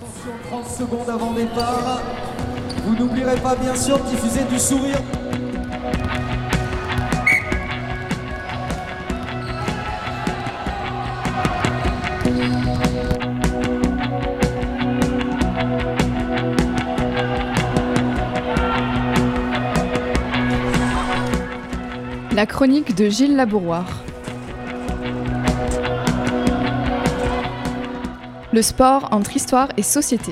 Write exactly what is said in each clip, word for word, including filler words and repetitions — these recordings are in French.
Attention, trente secondes avant départ. Vous n'oublierez pas bien sûr de diffuser du sourire. La chronique de Gilles Labouroire. Le sport entre histoire et société.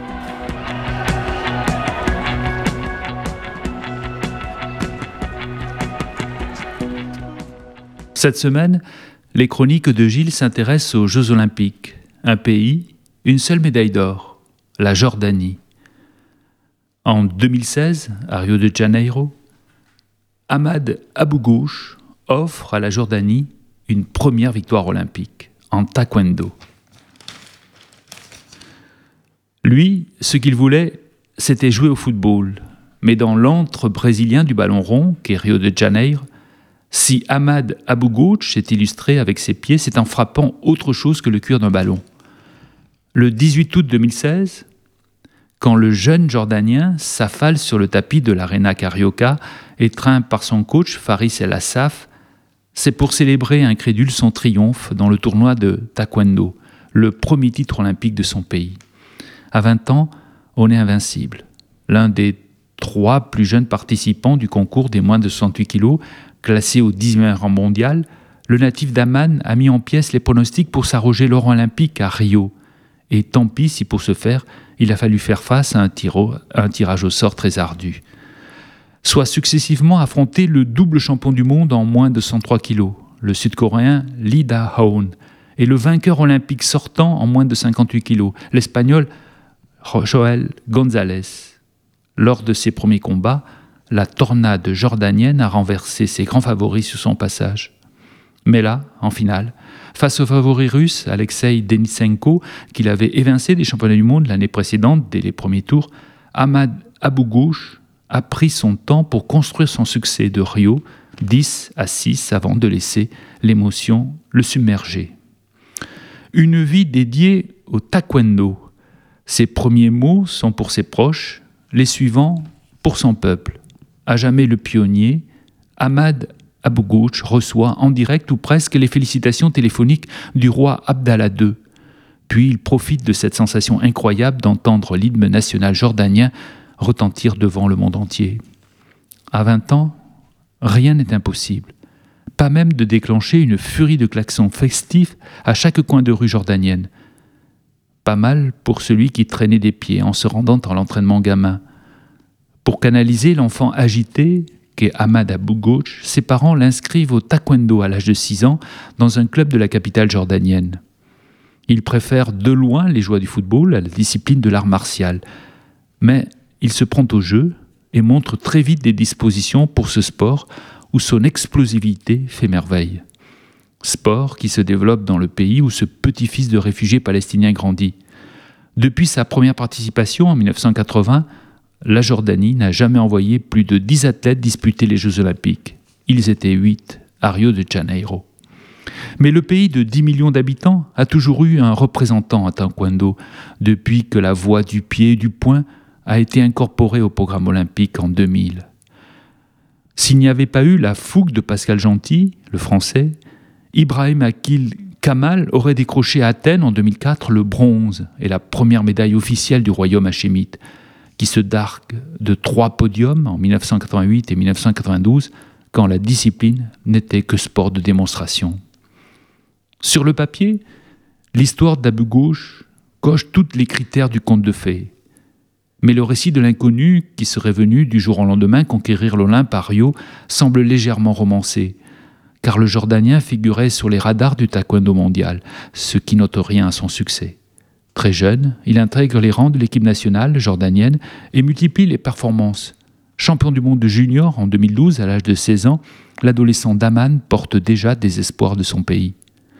Cette semaine, les chroniques de Gilles s'intéressent aux Jeux Olympiques. Un pays, une seule médaille d'or, la Jordanie. En deux mille seize, à Rio de Janeiro, Ahmad Abou-Ghosh offre à la Jordanie une première victoire olympique en taekwondo. Lui, ce qu'il voulait, c'était jouer au football. Mais dans l'antre brésilien du ballon rond, qu'est Rio de Janeiro, si Ahmad Abou-Ghosh s'est illustré avec ses pieds, c'est en frappant autre chose que le cuir d'un ballon. Le dix-huit août deux mille seize, quand le jeune Jordanien s'affale sur le tapis de l'Arena Carioca, étreint par son coach Faris El Assaf, c'est pour célébrer incrédule son triomphe dans le tournoi de taekwondo, le premier titre olympique de son pays. À vingt ans, on est invincible. L'un des trois plus jeunes participants du concours des moins de soixante-huit kilos, classé au dixième rang mondial, le natif d'Amman a mis en pièces les pronostics pour s'arroger l'or olympique à Rio. Et tant pis si pour ce faire, il a fallu faire face à un, tiro, à un tirage au sort très ardu. Soit successivement affronté le double champion du monde en moins de cent trois kilos, le sud-coréen Lee Da-hoon, et le vainqueur olympique sortant en moins de cinquante-huit kilos, l'espagnol Joel González. Lors de ses premiers combats, la tornade jordanienne a renversé ses grands favoris sur son passage. Mais là, en finale, face au favori russe Alexei Denisenko, qu'il avait évincé des championnats du monde l'année précédente dès les premiers tours, Ahmad Abou-Ghosh a pris son temps pour construire son succès de Rio, dix à six, avant de laisser l'émotion le submerger. Une vie dédiée au taekwondo. Ses premiers mots sont pour ses proches, les suivants pour son peuple. À jamais le pionnier, Ahmad Abou-Ghosh reçoit en direct ou presque les félicitations téléphoniques du roi Abdallah deux. Puis il profite de cette sensation incroyable d'entendre l'hymne national jordanien retentir devant le monde entier. À vingt ans, rien n'est impossible. Pas même de déclencher une furie de klaxons festifs à chaque coin de rue jordanienne. Pas mal pour celui qui traînait des pieds en se rendant à l'entraînement gamin. Pour canaliser l'enfant agité qu'est Ahmad Abou-Ghosh, ses parents l'inscrivent au taekwondo à l'âge de six ans dans un club de la capitale jordanienne. Il préfère de loin les joies du football à la discipline de l'art martial. Mais il se prend au jeu et montre très vite des dispositions pour ce sport où son explosivité fait merveille. Sport qui se développe dans le pays où ce petit-fils de réfugiés palestiniens grandit. Depuis sa première participation en dix-neuf cent quatre-vingts, la Jordanie n'a jamais envoyé plus de dix athlètes disputer les Jeux Olympiques. Ils étaient huit à Rio de Janeiro. Mais le pays de dix millions d'habitants a toujours eu un représentant à taekwondo depuis que la voie du pied et du poing a été incorporée au programme olympique en deux mille. S'il n'y avait pas eu la fougue de Pascal Gentil, le français, Ibrahim Akil Kamal aurait décroché à Athènes en deux mille quatre le bronze et la première médaille officielle du royaume hachémite, qui se dargue de trois podiums en dix-neuf cent quatre-vingt-huit et dix-neuf cent quatre-vingt-douze, quand la discipline n'était que sport de démonstration. Sur le papier, l'histoire d'Abou-Ghosh coche tous les critères du conte de fées. Mais le récit de l'inconnu, qui serait venu du jour au lendemain conquérir l'Olympe à Rio, semble légèrement romancé, car le Jordanien figurait sur les radars du taekwondo mondial, ce qui n'ôte rien à son succès. Très jeune, il intègre les rangs de l'équipe nationale jordanienne et multiplie les performances. Champion du monde de junior en deux mille douze, à l'âge de seize ans, l'adolescent d'Amman porte déjà des espoirs de son pays.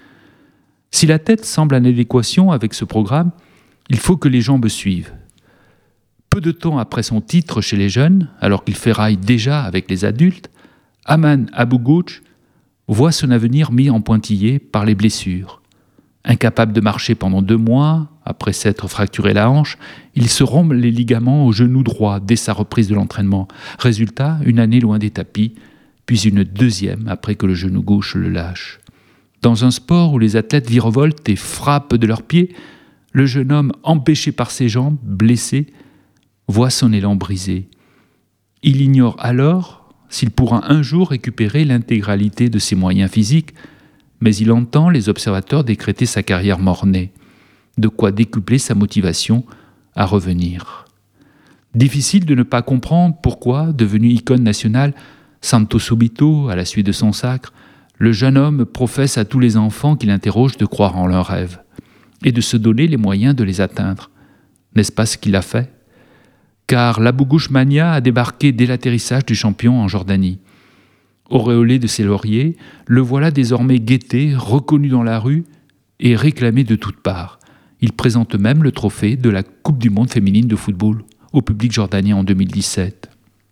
Si la tête semble en adéquation avec ce programme, il faut que les jambes suivent. Peu de temps après son titre chez les jeunes, alors qu'il ferraille déjà avec les adultes, Ahmad Abou-Ghosh voit son avenir mis en pointillé par les blessures. Incapable de marcher pendant deux mois, après s'être fracturé la hanche, il se rompt les ligaments au genou droit dès sa reprise de l'entraînement. Résultat, une année loin des tapis, puis une deuxième après que le genou gauche le lâche. Dans un sport où les athlètes virevoltent et frappent de leurs pieds, le jeune homme, empêché par ses jambes, blessé, voit son élan brisé. Il ignore alors s'il pourra un jour récupérer l'intégralité de ses moyens physiques, mais il entend les observateurs décréter sa carrière mort-née, de quoi décupler sa motivation à revenir. Difficile de ne pas comprendre pourquoi, devenu icône nationale, santo subito, à la suite de son sacre, le jeune homme professe à tous les enfants qui l'interrogent de croire en leurs rêves et de se donner les moyens de les atteindre. N'est-ce pas ce qu'il a fait ? Car l'Abou Gouche Mania a débarqué dès l'atterrissage du champion en Jordanie. Auréolé de ses lauriers, le voilà désormais guetté, reconnu dans la rue et réclamé de toutes parts. Il présente même le trophée de la Coupe du monde féminine de football au public jordanien en deux mille dix-sept.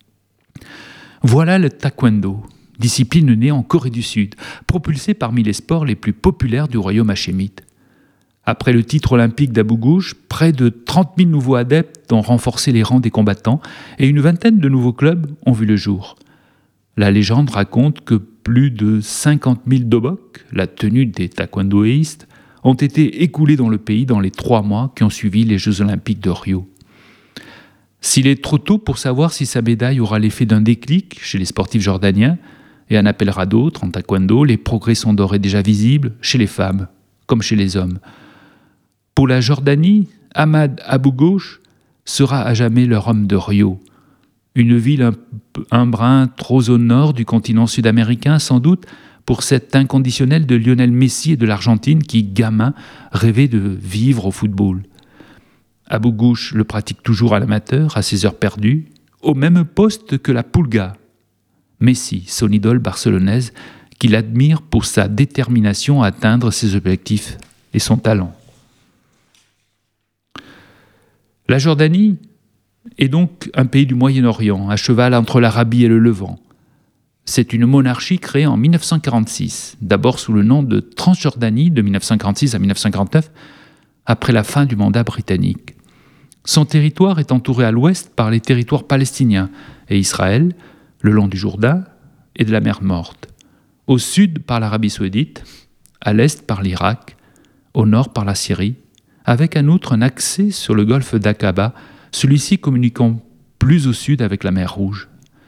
Voilà le taekwondo, discipline née en Corée du Sud, propulsée parmi les sports les plus populaires du royaume hachémite. Après le titre olympique d'Abou Gouche, près de trente mille nouveaux adeptes ont renforcé les rangs des combattants et une vingtaine de nouveaux clubs ont vu le jour. La légende raconte que plus de cinquante mille dobok, la tenue des taekwondoïstes, ont été écoulés dans le pays dans les trois mois qui ont suivi les Jeux olympiques de Rio. S'il est trop tôt pour savoir si sa médaille aura l'effet d'un déclic chez les sportifs jordaniens, et en appellera d'autres en taekwondo, les progrès sont d'ores et déjà visibles chez les femmes, comme chez les hommes. Pour la Jordanie, Ahmad Abou Gouche sera à jamais leur homme de Rio. Une ville un, un brin trop au nord du continent sud-américain, sans doute, pour cet inconditionnel de Lionel Messi et de l'Argentine qui, gamin, rêvait de vivre au football. Abou Gouche le pratique toujours à l'amateur, à ses heures perdues, au même poste que la Pulga. Messi, son idole barcelonaise, qui l'admire pour sa détermination à atteindre ses objectifs et son talent. La Jordanie est donc un pays du Moyen-Orient, à cheval entre l'Arabie et le Levant. C'est une monarchie créée en mille neuf cent quarante-six, d'abord sous le nom de Transjordanie de mille neuf cent quarante-six à mille neuf cent quarante-neuf, après la fin du mandat britannique. Son territoire est entouré à l'ouest par les territoires palestiniens et Israël, le long du Jourdain et de la mer Morte, au sud par l'Arabie saoudite, à l'est par l'Irak, au nord par la Syrie, avec en outre un accès sur le golfe d'Aqaba, celui-ci communiquant plus au sud avec la mer Rouge.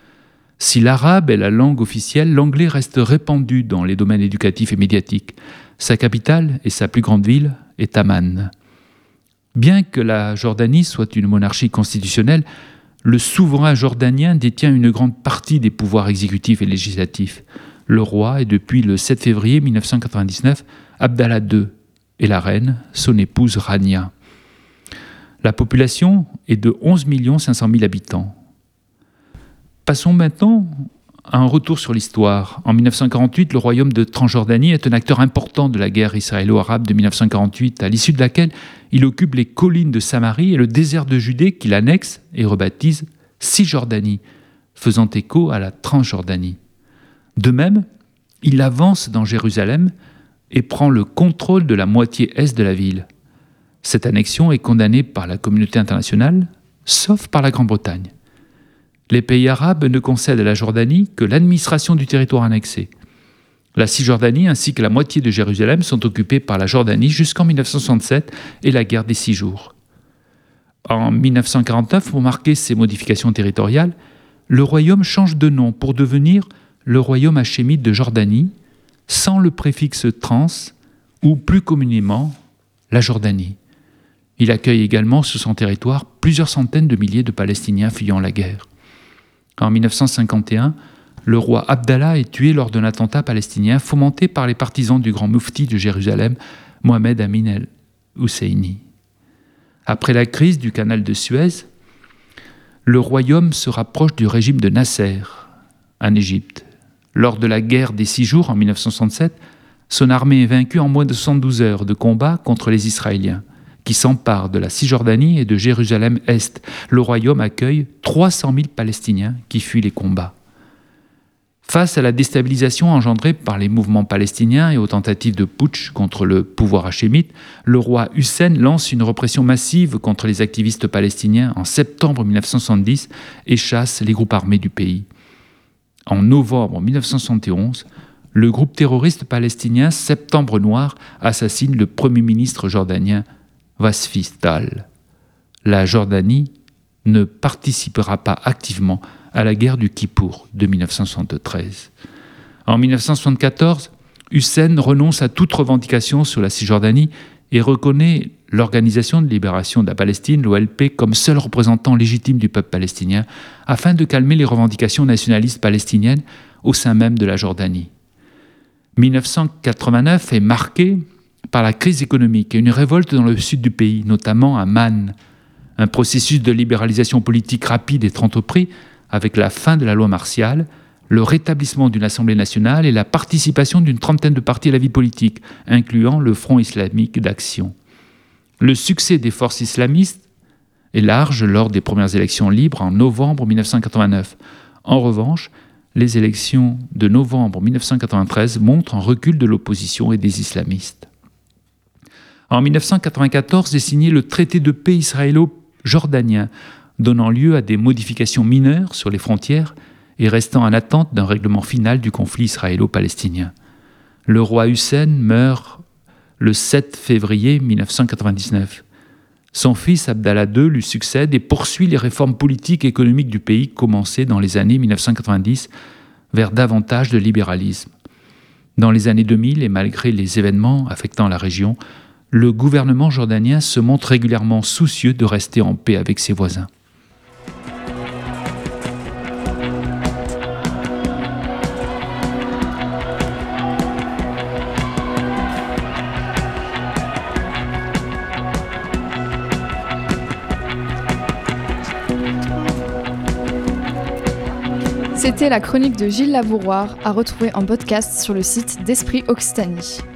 Si l'arabe est la langue officielle, l'anglais reste répandu dans les domaines éducatifs et médiatiques. Sa capitale et sa plus grande ville est Amman. Bien que la Jordanie soit une monarchie constitutionnelle, le souverain jordanien détient une grande partie des pouvoirs exécutifs et législatifs. Le roi est depuis le sept février mille neuf cent quatre-vingt-dix-neuf Abdallah deux et la reine, son épouse Rania. La population est de onze millions cinq cent mille habitants. Passons maintenant à un retour sur l'histoire. En mille neuf cent quarante-huit, le royaume de Transjordanie est un acteur important de la guerre israélo-arabe de mille neuf cent quarante-huit, à l'issue de laquelle il occupe les collines de Samarie et le désert de Judée qu'il annexe et rebaptise Cisjordanie, faisant écho à la Transjordanie. De même, il avance dans Jérusalem et prend le contrôle de la moitié est de la ville. Cette annexion est condamnée par la communauté internationale, sauf par la Grande-Bretagne. Les pays arabes ne concèdent à la Jordanie que l'administration du territoire annexé. La Cisjordanie ainsi que la moitié de Jérusalem sont occupées par la Jordanie jusqu'en mille neuf cent soixante-sept et la guerre des Six Jours. En mille neuf cent quarante-neuf, pour marquer ces modifications territoriales, le royaume change de nom pour devenir le royaume hachémite de Jordanie, sans le préfixe trans, ou plus communément la Jordanie. Il accueille également sur son territoire plusieurs centaines de milliers de Palestiniens fuyant la guerre. En mille neuf cent cinquante et un, le roi Abdallah est tué lors d'un attentat palestinien fomenté par les partisans du grand moufti de Jérusalem, Mohamed Amin el-Husseini. Après la crise du canal de Suez, le royaume se rapproche du régime de Nasser, en Égypte. Lors de la guerre des Six Jours en mille neuf cent soixante-sept, son armée est vaincue en moins de soixante-douze heures de combat contre les Israéliens, qui s'emparent de la Cisjordanie et de Jérusalem-Est. Le royaume accueille trois cent mille Palestiniens qui fuient les combats. Face à la déstabilisation engendrée par les mouvements palestiniens et aux tentatives de putsch contre le pouvoir hachémite, le roi Hussein lance une répression massive contre les activistes palestiniens en septembre mille neuf cent soixante-dix et chasse les groupes armés du pays. En novembre mille neuf cent soixante et onze, le groupe terroriste palestinien Septembre Noir assassine le premier ministre jordanien Wasfi Tal. La Jordanie ne participera pas activement à la guerre du Kippour de mille neuf cent soixante-treize. En mille neuf cent soixante-quatorze, Hussein renonce à toute revendication sur la Cisjordanie et reconnaît l'Organisation de libération de la Palestine, l'O L P, comme seul représentant légitime du peuple palestinien, afin de calmer les revendications nationalistes palestiniennes au sein même de la Jordanie. mille neuf cent quatre-vingt-neuf est marqué par la crise économique et une révolte dans le sud du pays, notamment à Amman. Un processus de libéralisation politique rapide est entrepris avec la fin de la loi martiale, le rétablissement d'une Assemblée nationale et la participation d'une trentaine de partis à la vie politique, incluant le Front islamique d'action. Le succès des forces islamistes est large lors des premières élections libres en novembre mille neuf cent quatre-vingt-neuf. En revanche, les élections de novembre mille neuf cent quatre-vingt-treize montrent un recul de l'opposition et des islamistes. En mille neuf cent quatre-vingt-quatorze est signé le traité de paix israélo-jordanien, donnant lieu à des modifications mineures sur les frontières et restant en attente d'un règlement final du conflit israélo-palestinien. Le roi Hussein meurt le sept février mille neuf cent quatre-vingt-dix-neuf. Son fils Abdallah deux lui succède et poursuit les réformes politiques et économiques du pays commencées dans les années mille neuf cent quatre-vingt-dix vers davantage de libéralisme. Dans les années deux mille et malgré les événements affectant la région, le gouvernement jordanien se montre régulièrement soucieux de rester en paix avec ses voisins. C'était la chronique de Gilles Labouroir, à retrouver en podcast sur le site d'Esprit Occitanie.